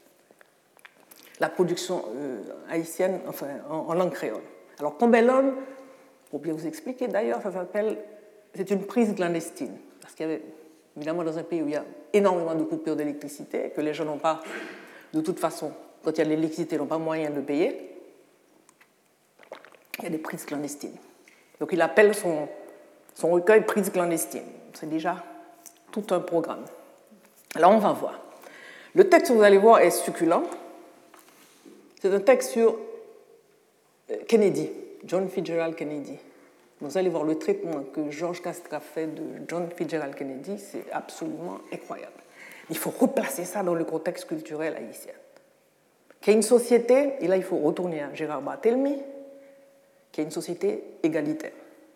la production euh, haïtienne, enfin, en, en langue créole. Alors, Combelon, pour bien vous expliquer d'ailleurs, ça s'appelle, c'est une prise clandestine, parce qu'il y avait, évidemment, dans un pays où il y a énormément de coupures d'électricité, que les gens n'ont pas, de toute façon, quand il y a de l'électricité, n'ont pas moyen de payer, il y a des prises clandestines. Donc, il appelle son, son recueil prise clandestine. C'est déjà tout un programme. Alors, on va voir. Le texte, vous allez voir, est succulent. C'est un texte sur Kennedy, John Fitzgerald Kennedy. Vous allez voir le traitement que Georges Castrat fait de John Fitzgerald Kennedy, c'est absolument incroyable. Il faut replacer ça dans le contexte culturel haïtien. Qu'il y a une société, et là il faut retourner à Gérard Barthélemy, qui est une société égalitaire.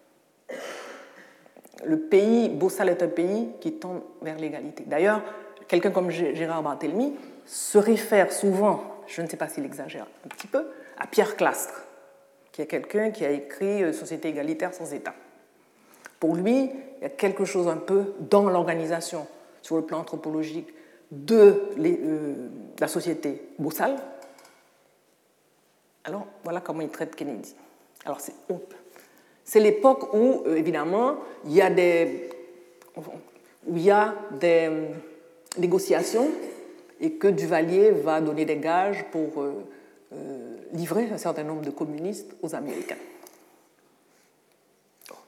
Le pays, Bossal est un pays qui tend vers l'égalité. D'ailleurs, quelqu'un comme Gérard Barthélemy se réfère souvent, je ne sais pas s'il exagère un petit peu, à Pierre Clastres, qui est quelqu'un qui a écrit Société égalitaire sans État. Pour lui, il y a quelque chose un peu dans l'organisation, sur le plan anthropologique, de la société Bossal. Alors, voilà comment il traite Kennedy. Alors, c'est, c'est l'époque où, évidemment, il y a des, où il y a des négociations et que Duvalier va donner des gages pour euh, euh, livrer un certain nombre de communistes aux Américains.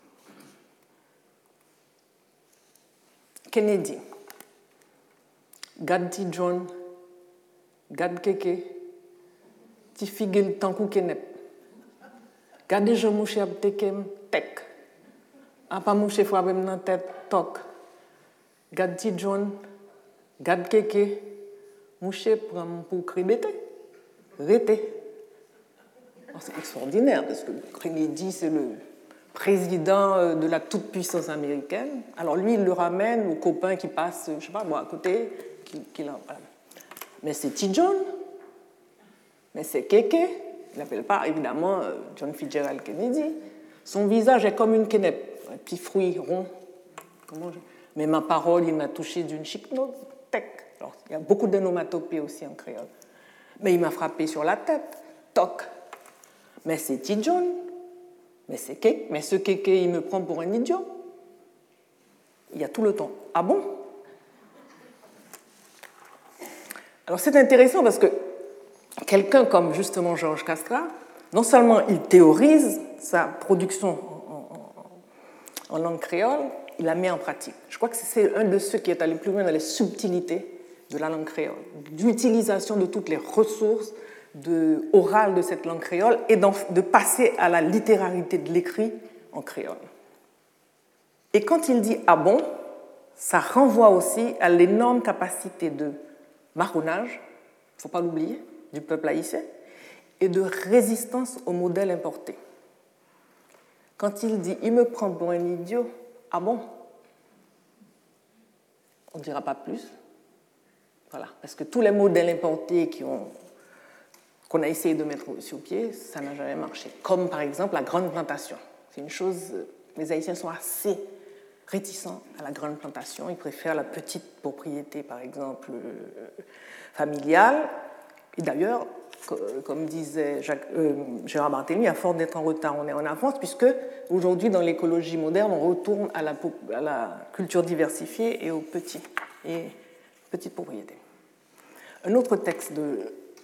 Kennedy. gad ti John, gad keke, ti figel tankou kenep. Gade je mouche ap tekem tek. Apa mouche fwabem nan tête tok. Gad ti John, gad keke, mouche pram pour kribete. Rete. C'est extraordinaire parce que Kennedy, c'est le président de la toute-puissance américaine. Alors lui, il le ramène aux copains qui passent, je sais pas, moi, à côté, qui, qui voilà. Mais c'est T. John, mais c'est Keke. Il n'appelle pas, évidemment, John Fitzgerald Kennedy. Son visage est comme une quenette, un petit fruit rond. Comment je... Mais ma parole, il m'a touché d'une chic note. Tec. Alors, il y a beaucoup d'onomatopées aussi en créole. Mais il m'a frappé sur la tête. Toc. Mais c'est T. John. Mais, c'est Keke. Mais ce Keke, il me prend pour un idiot. Il y a tout le temps. Ah bon? Alors, c'est intéressant parce que quelqu'un comme justement Georges Castrat, non seulement il théorise sa production en, en, en langue créole, il la met en pratique. Je crois que c'est un de ceux qui est allé plus loin dans les subtilités de la langue créole, d'utilisation de toutes les ressources de, orales de cette langue créole et de passer à la littérarité de l'écrit en créole. Et quand il dit « ah bon », ça renvoie aussi à l'énorme capacité de marronnage, il ne faut pas l'oublier, du peuple haïtien, et de résistance au modèle importé. Quand il dit « il me prend pour un idiot », ah bon? On ne dira pas plus. Voilà, parce que tous les modèles importés qui ont, qu'on a essayé de mettre sur pied, ça n'a jamais marché. Comme par exemple la grande plantation. C'est une chose, les Haïtiens sont assez réticents à la grande plantation. Ils préfèrent la petite propriété, par exemple, familiale. Et d'ailleurs, comme disait Jacques, euh, Gérard Barthélemy, à force d'être en retard, on est en avance, puisque aujourd'hui, dans l'écologie moderne, on retourne à la, à la culture diversifiée et aux petits et petites propriétés. Un autre texte de,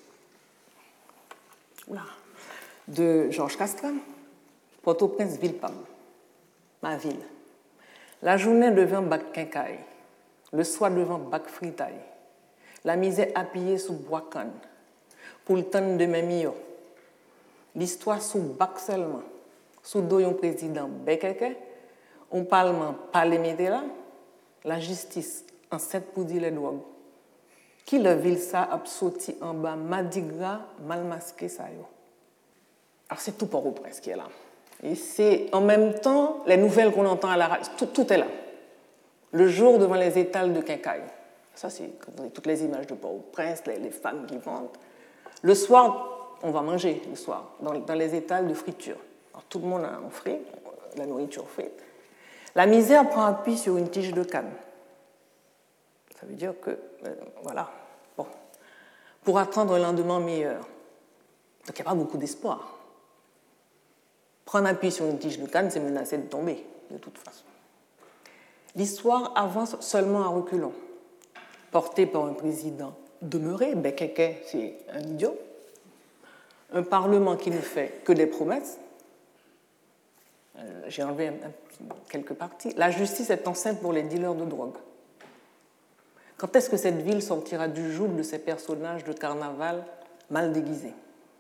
oula, de Georges Castrat, Port-au-Prince, Ville-Pam, ma ville. La journée devant bac quincaille, le soir devant bac fritaille, la misère appuyée sous bois canne, pour le temps de mes millions. L'histoire sous bac seulement, sous doyon président Bekeke, on parlement parle là, la justice en sept pour dire les drogues. Qui le ville ça a sauté en bas, madigra, mal masqué ça yo. Alors c'est tout Port-au-Prince qui est là. Et c'est en même temps les nouvelles qu'on entend à la radio, tout, tout est là. Le jour devant les étals de quincaille. Ça c'est toutes les images de Port-au-Prince, les, les femmes qui vendent. Le soir, on va manger le soir, dans, dans les étals de friture. Alors, tout le monde a un frit, la nourriture frite. La misère prend appui sur une tige de canne. Ça veut dire que, euh, voilà, bon, pour attendre un lendemain meilleur. Donc, il n'y a pas beaucoup d'espoir. Prendre appui sur une tige de canne, c'est menacer de tomber, de toute façon. L'histoire avance seulement à reculons, portée par un président demeuré, Bekeke, c'est un idiot, un parlement qui ne fait que des promesses. Euh, j'ai enlevé un, un, quelques parties. La justice est enceinte pour les dealers de drogue. Quand est-ce que cette ville sortira du joug de ces personnages de carnaval mal déguisés?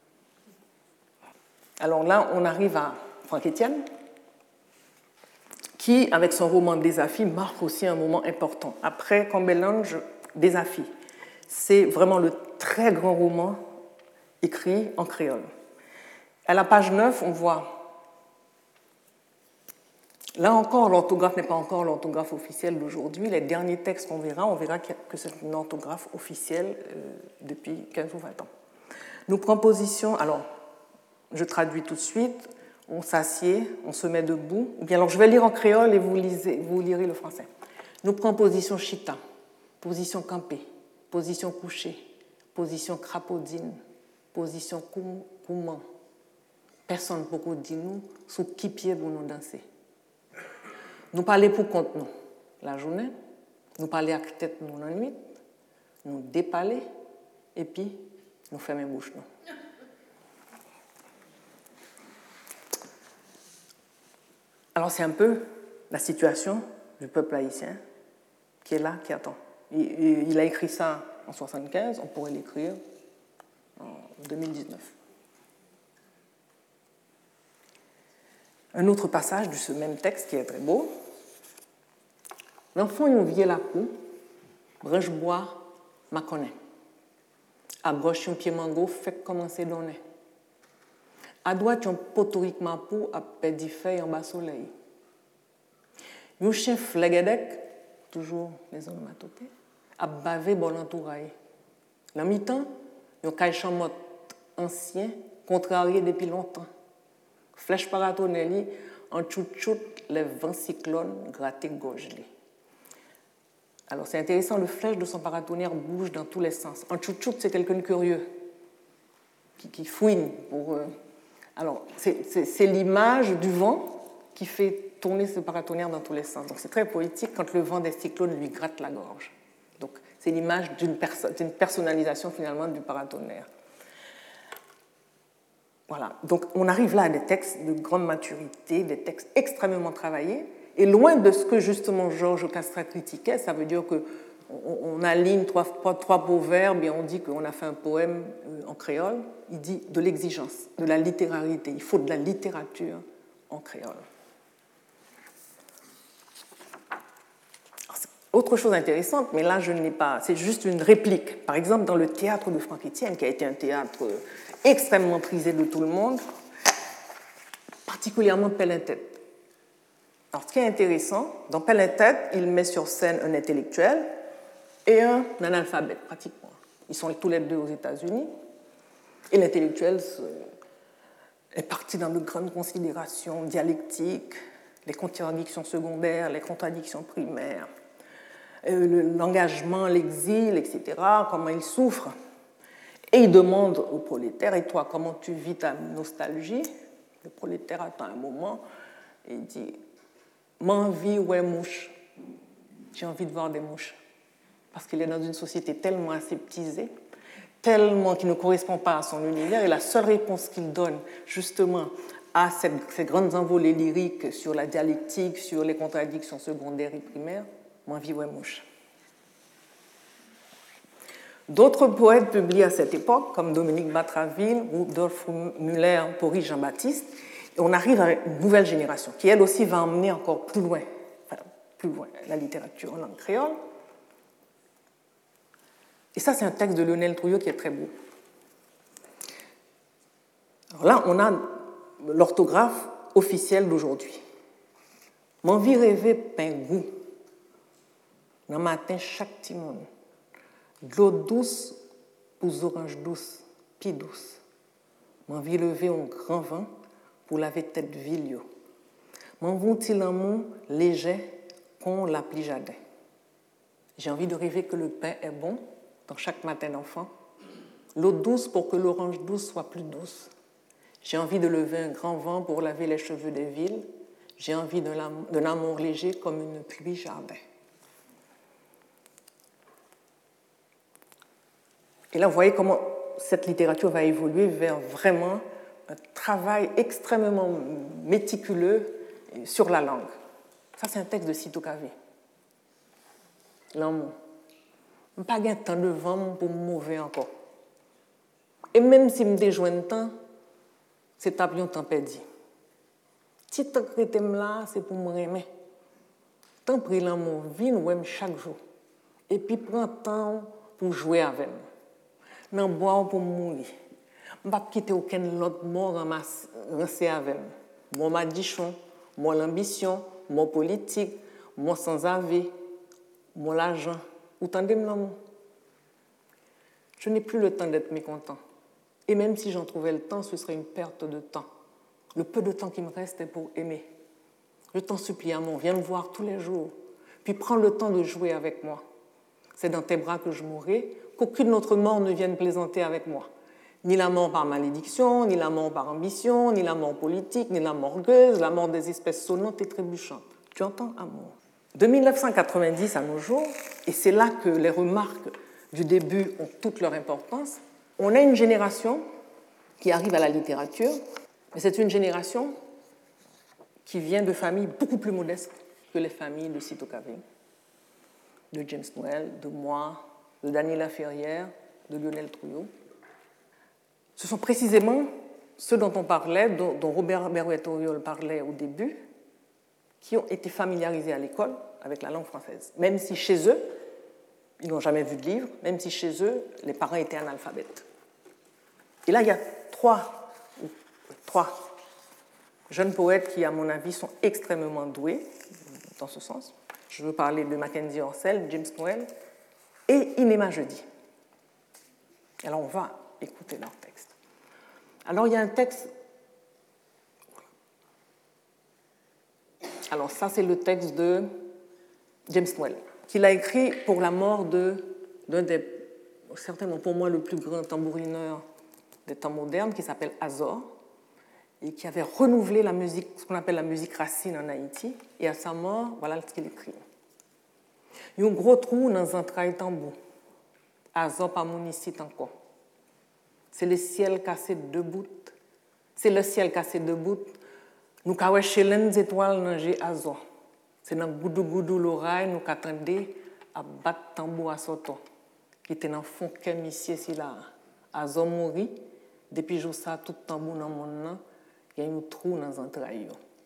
Alors là, on arrive à Franck Étienne, qui, avec son roman Des-Afis, marque aussi un moment important. Après Combellange, Des-Afis. C'est vraiment le très grand roman écrit en créole. À la page neuf, on voit, là encore, l'orthographe n'est pas encore l'orthographe officielle d'aujourd'hui. Les derniers textes qu'on verra, on verra que c'est une orthographe officielle euh, depuis quinze ou vingt ans. Nous prenons position, alors, je traduis tout de suite, on s'assied, on se met debout. Bien, alors je vais lire en créole et vous, lisez, vous lirez le français. Nous prenons position chita, position campée, position couchée, position crapaudine, position couman. Personne ne dit nous sous qui pied pour nous danser. Nous parlons pour compte nous la journée, nous parlons avec tête nous la nuit, nous dépaler et puis nous fermer bouche nous. Alors c'est un peu la situation du peuple haïtien qui est là, qui attend. Il a écrit ça en mille neuf cent soixante-quinze, on pourrait l'écrire en deux mille dix-neuf. Un autre passage de ce même texte qui est très beau. L'enfant yon vie la cou, branche bois, ma connaît. À gauche, yon pied mango, fait commencer donner. À droite, yon potorique ma peau, à pedi feuille en bas soleil. Yon chien flegedek, toujours les onomatopées, à bavé bon entouraille. Dans mi-temps, yon caille chamotte ancien, contrarié depuis longtemps. Flèche paratonelli, en tchout-tchout, les vents cyclones grattés gorge. Alors c'est intéressant, le flèche de son paratonnerre bouge dans tous les sens. En tchout-tchout, c'est quelqu'un de curieux, qui, qui fouine. Pour, euh... Alors c'est l'image du vent qui fait tourner ce paratonnerre dans tous les sens. Donc c'est très poétique quand le vent des cyclones lui gratte la gorge. Donc c'est l'image d'une perso personnalisation finalement du paratonnerre. Voilà, donc on arrive là à des textes de grande maturité, des textes extrêmement travaillés, et loin de ce que justement Georges Castrat critiquait, ça veut dire qu'on aligne trois, trois beaux verbes et on dit qu'on a fait un poème en créole. Il dit de l'exigence, de la littérarité, il faut de la littérature en créole. Autre chose intéressante, mais là je n'ai pas, c'est juste une réplique. Par exemple, dans le théâtre de Franck Etienne, qui a été un théâtre extrêmement prisé de tout le monde, particulièrement Pellin-Tête. Alors, ce qui est intéressant, dans Pellin-Tête, il met sur scène un intellectuel et un analphabète, pratiquement. Ils sont tous les deux aux États-Unis, et l'intellectuel est parti dans de grandes considérations dialectiques, les contradictions secondaires, les contradictions primaires, l'engagement, l'exil, et cetera, comment il souffre. Et il demande au prolétaire, et toi, comment tu vis ta nostalgie? Le prolétaire attend un moment et il dit, m'envie, ouais, mouche. J'ai envie de voir des mouches. Parce qu'il est dans une société tellement aseptisée, tellement qui ne correspond pas à son univers, et la seule réponse qu'il donne, justement, à cette, ces grandes envolées lyriques sur la dialectique, sur les contradictions secondaires et primaires, m'envie, ouais, mouche. D'autres poètes publiés à cette époque, comme Dominique Batraville ou Rudolf Müller, Porry Jean-Baptiste, et on arrive à une nouvelle génération qui, elle aussi, va emmener encore plus loin, enfin, plus loin la littérature en langue créole. Et ça, c'est un texte de Lionel Trouillot qui est très beau. Alors là, on a l'orthographe officielle d'aujourd'hui. M'envie rêver pingou, dans matin chaque timon. De l'eau douce pour oranges douces, pi douce. M'envie lever un grand vent pour laver tête ville. M'envie l'amour léger qu'on l'appli jardin. J'ai envie de rêver que le pain est bon dans chaque matin d'enfant. L'eau douce pour que l'orange douce soit plus douce. J'ai envie de lever un grand vent pour laver les cheveux des villes. J'ai envie d'un amour léger comme une pluie jardin. Et là, vous voyez comment cette littérature va évoluer vers vraiment un travail extrêmement méticuleux sur la langue. Ça, c'est un texte de Cito Cavé. L'amour. Je n'ai pas de temps de vent pour me mouvoir encore. Et même si je me déjoins de temps, c'est un temps perdu. Si tant que je là, c'est pour me remettre. Tant pris l'amour, viens ou chaque jour. Et puis prends temps pour jouer avec moi. Nan bois pour mourir. Je ne vais pas quitter aucun autre mot rancé avec moi. Mon madichon, mon ambition, mon politique, mon sans-avis, mon l'argent. Entendez-moi l'amour. Je n'ai plus le temps d'être mécontent. Et même si j'en trouvais le temps, ce serait une perte de temps. Le peu de temps qui me reste est pour aimer. Je t'en supplie, amour, viens me voir tous les jours. Puis prends le temps de jouer avec moi. C'est dans tes bras que je mourrai, qu'aucune autre mort ne vienne plaisanter avec moi. Ni la mort par malédiction, ni la mort par ambition, ni la mort politique, ni la mort gueuse, la mort des espèces sonnantes et trébuchantes. Tu entends, amour? De mille neuf cent quatre-vingt-dix à nos jours, et c'est là que les remarques du début ont toute leur importance, on a une génération qui arrive à la littérature, mais c'est une génération qui vient de familles beaucoup plus modestes que les familles de Cito Cavé. de James Noël, de moi, de Daniela Ferrière, de Lionel Trouillot. Ce sont précisément ceux dont on parlait, dont, dont Robert Berouet-Auriol parlait au début, qui ont été familiarisés à l'école avec la langue française, même si chez eux, ils n'ont jamais vu de livre, même si chez eux, les parents étaient analphabètes. Et là, il y a trois, trois jeunes poètes qui, à mon avis, sont extrêmement doués dans ce sens. Je veux parler de Mackenzie Orsel, James Noël et Inema Jeudi. Alors, on va écouter leur texte. Alors, il y a un texte... Alors, ça, c'est le texte de James Noël, qu'il a écrit pour la mort de, d'un des, certainement pour moi, le plus grand tambourineur des temps modernes, qui s'appelle Azor, et qui avait renouvelé la musique, ce qu'on appelle la musique racine en Haïti. Et à sa mort, voilà ce qu'il écrit. Il y a un gros trou dans un trail tambour. Azor pas mon ici encore. C'est le ciel cassé de deux bouts. C'est le ciel cassé de deux bouts. Nous avons chez les étoiles dans le Azor. C'est dans goudou goudou l'oreille nous qu'attendons à battre tambour à soto. Qui était dans le fond qu'un ici si là. Azor mourit. Depuis jour ça tout tambour dans mon nom. Il y a un trou dans un trail.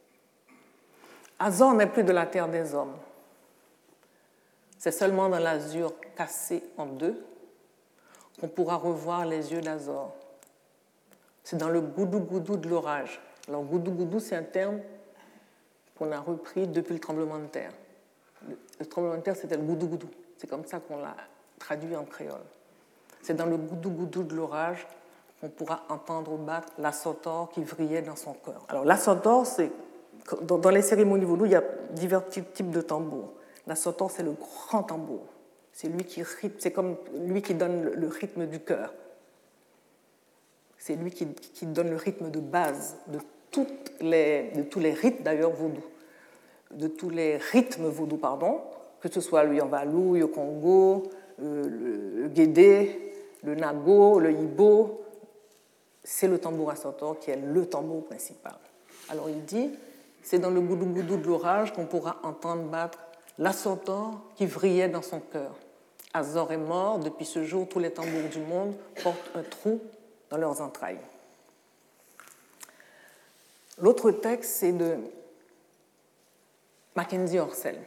Azor n'est plus de la terre des hommes. C'est seulement dans l'azur cassé en deux qu'on pourra revoir les yeux d'Azor. C'est dans le goudou-goudou de l'orage. Alors, goudou-goudou, c'est un terme qu'on a repris depuis le tremblement de terre. Le, le tremblement de terre, c'était le goudou-goudou. C'est comme ça qu'on l'a traduit en créole. C'est dans le goudou-goudou de l'orage qu'on pourra entendre battre la sotor qui vrillait dans son cœur. Alors, la sotor, c'est... Dans, dans les cérémonies vaudou, il y a divers types de tambours. La sotor, c'est le grand tambour. C'est lui qui rythme, c'est comme lui qui donne le, le rythme du cœur. C'est lui qui, qui donne le rythme de base de, toutes les, de tous les rites, d'ailleurs, vaudou. De tous les rythmes vaudou, pardon, que ce soit le Yanvalou, le Congo, le, le, le Guédé, le Nago, le Ibo. C'est le tambour à sotor qui est le tambour principal. Alors il dit, c'est dans le goudou-goudou de l'orage qu'on pourra entendre battre la sotor qui vrillait dans son cœur. Azor est mort, depuis ce jour, tous les tambours du monde portent un trou dans leurs entrailles. L'autre texte, c'est de Mackenzie Orsel.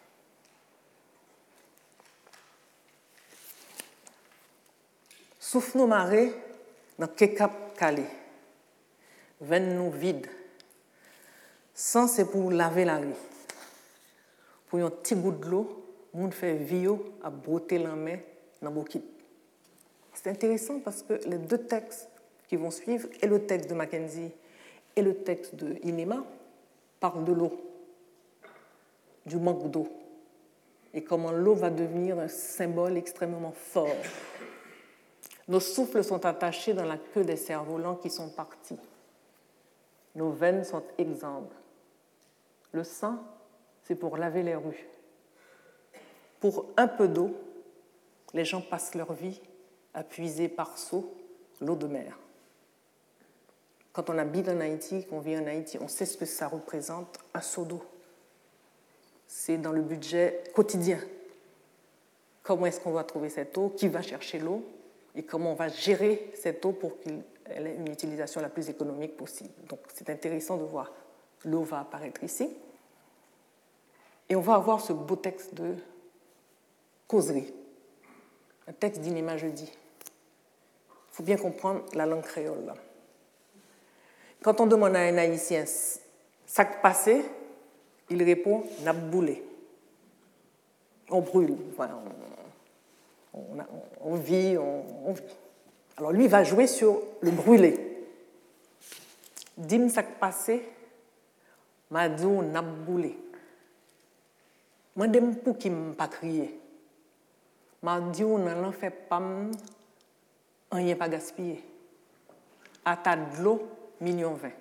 Souffle nos marées dans Kekap Calais. Veine nous vide. Sans, c'est pour laver la rue. Pour un petit bout de l'eau, on fait vio à broter la main dans Bokit. C'est intéressant parce que les deux textes qui vont suivre, et le texte de Mackenzie et le texte de Inema, parlent de l'eau, du manque d'eau, et comment l'eau va devenir un symbole extrêmement fort. Nos souffles sont attachés dans la queue des cerfs-volants qui sont partis. Nos veines sont exsangues. Le sang, c'est pour laver les rues. Pour un peu d'eau, les gens passent leur vie à puiser par seau l'eau de mer. Quand on habite en Haïti, qu'on vit en Haïti, on sait ce que ça représente, un seau d'eau. C'est dans le budget quotidien. Comment est-ce qu'on va trouver cette eau? Qui va chercher l'eau? Et comment on va gérer cette eau pour qu'elle ait une utilisation la plus économique possible. Donc c'est intéressant de voir. L'eau va apparaître ici. Et on va avoir ce beau texte de causerie, un texte d'Inema Jeudi. Il faut bien comprendre la langue créole là. Quand on demande à un Haïtien sac passé, il répond n'a boulé. On brûle, enfin, on, on, on vit, on, on vit. Alors lui va jouer sur le brûlé. Dim sac passé, m'a dit n'a boulé. Moi dem pour qui m'a pas crié. M'a dit on n'en fait pas rien pas gaspiller. À ta de l'eau million vingt.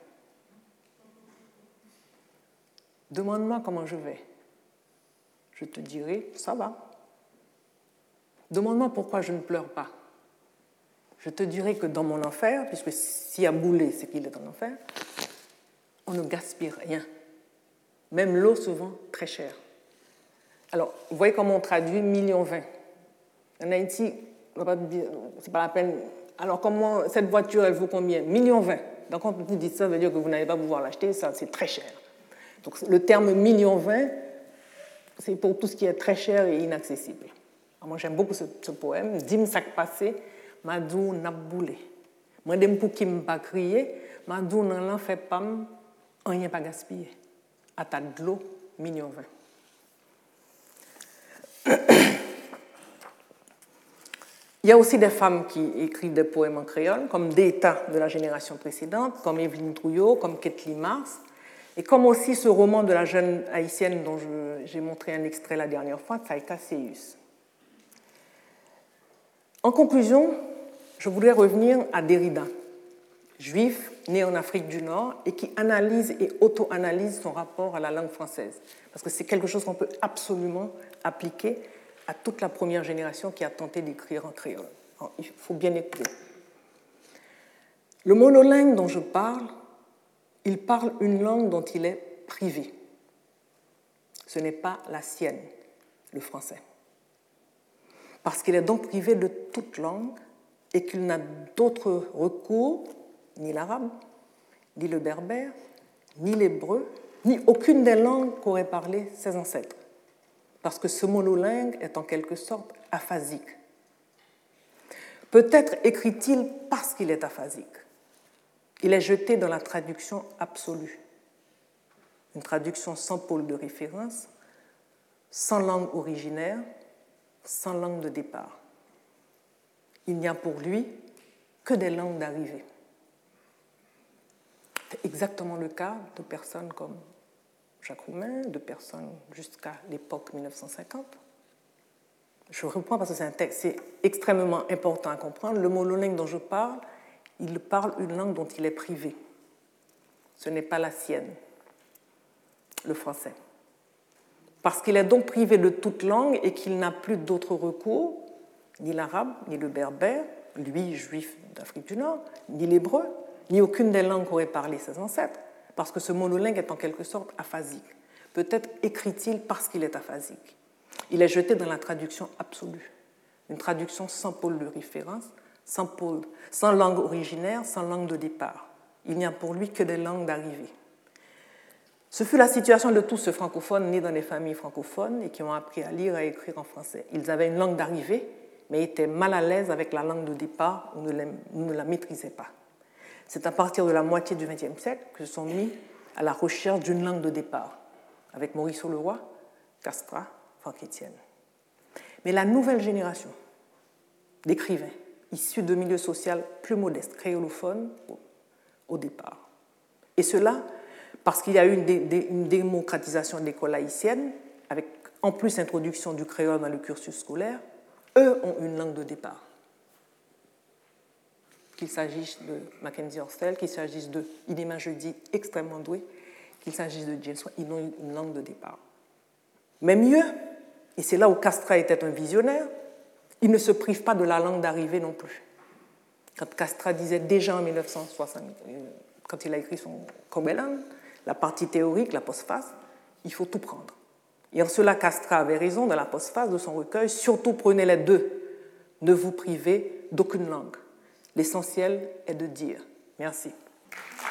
Demande-moi comment je vais. Je te dirai ça va. Demande-moi pourquoi je ne pleure pas. Je te dirai que dans mon enfer, puisque s'il y a boulé, c'est qu'il est en enfer, on ne gaspille rien. Même l'eau souvent très chère. Alors, vous voyez comment on traduit million vingt. En Haïti, c'est pas la peine. Alors, comment cette voiture, elle vaut combien? Million vingt. Donc, quand vous dites ça, ça veut dire que vous n'allez pas pouvoir l'acheter, ça, c'est très cher. Donc, le terme million vingt, c'est pour tout ce qui est très cher et inaccessible. Alors, moi, j'aime beaucoup ce, ce poème. Dim sak passé, madou n'a boulé. Moi, dem pour qui me pas crier, madou n'en l'en fait pas, rien pas gaspillé. À ta de l'eau, million vingt. Il y a aussi des femmes qui écrivent des poèmes en créole, comme Déta de la génération précédente, comme Evelyne Trouillot, comme Kathleen Mars, et comme aussi ce roman de la jeune haïtienne dont j'ai montré un extrait la dernière fois, Tsaïka Seyus. En conclusion, je voudrais revenir à Derrida, juif né en Afrique du Nord et qui analyse et auto-analyse son rapport à la langue française, parce que c'est quelque chose qu'on peut absolument appliquer à toute la première génération qui a tenté d'écrire en créole. Alors, il faut bien écouter. Le monolingue dont je parle, il parle une langue dont il est privé. Ce n'est pas la sienne, le français. Parce qu'il est donc privé de toute langue et qu'il n'a d'autre recours, ni l'arabe, ni le berbère, ni l'hébreu, ni aucune des langues qu'auraient parlé ses ancêtres. Parce que ce monolingue est en quelque sorte aphasique. Peut-être écrit-il parce qu'il est aphasique. Il est jeté dans la traduction absolue, une traduction sans pôle de référence, sans langue originaire, sans langue de départ. Il n'y a pour lui que des langues d'arrivée. C'est exactement le cas de personnes comme Jacques Roumain, de personnes jusqu'à l'époque mille neuf cent cinquante. Je reprends parce que c'est un texte, c'est extrêmement important à comprendre. Le monolingue dont je parle, il parle une langue dont il est privé. Ce n'est pas la sienne, le français. Parce qu'il est donc privé de toute langue et qu'il n'a plus d'autre recours, ni l'arabe, ni le berbère, lui, juif d'Afrique du Nord, ni l'hébreu, ni aucune des langues qu'auraient parlé ses ancêtres, parce que ce monolingue est en quelque sorte aphasique. Peut-être écrit-il parce qu'il est aphasique. Il est jeté dans la traduction absolue, une traduction sans pôle de référence, sans pôle, sans langue originaire, sans langue de départ. Il n'y a pour lui que des langues d'arrivée. Ce fut la situation de tous ceux francophones nés dans des familles francophones et qui ont appris à lire et à écrire en français. Ils avaient une langue d'arrivée, mais étaient mal à l'aise avec la langue de départ ou ne la maîtrisaient pas. C'est à partir de la moitié du vingtième siècle que se sont mis à la recherche d'une langue de départ, avec Maurice Leroy, Castrat, Franck Etienne. Mais la nouvelle génération d'écrivains issus de milieux sociaux plus modestes, créolophones au départ. Et cela parce qu'il y a eu une, dé, dé, une démocratisation de l'école haïtienne, avec en plus l'introduction du créole dans le cursus scolaire, eux ont une langue de départ. Qu'il s'agisse de Mackenzie Horsfeld, qu'il s'agisse de Idema Jeudi, extrêmement doué, qu'il s'agisse de James Swan, ils ont une langue de départ. Mais mieux, et c'est là où Castrat était un visionnaire, il ne se prive pas de la langue d'arrivée non plus. Quand Castrat disait déjà en mille neuf cent soixante, quand il a écrit son Combellan, la partie théorique, la postface, il faut tout prendre. Et en cela, Castrat avait raison dans la postface de son recueil, surtout prenez les deux, ne vous privez d'aucune langue. L'essentiel est de dire. Merci.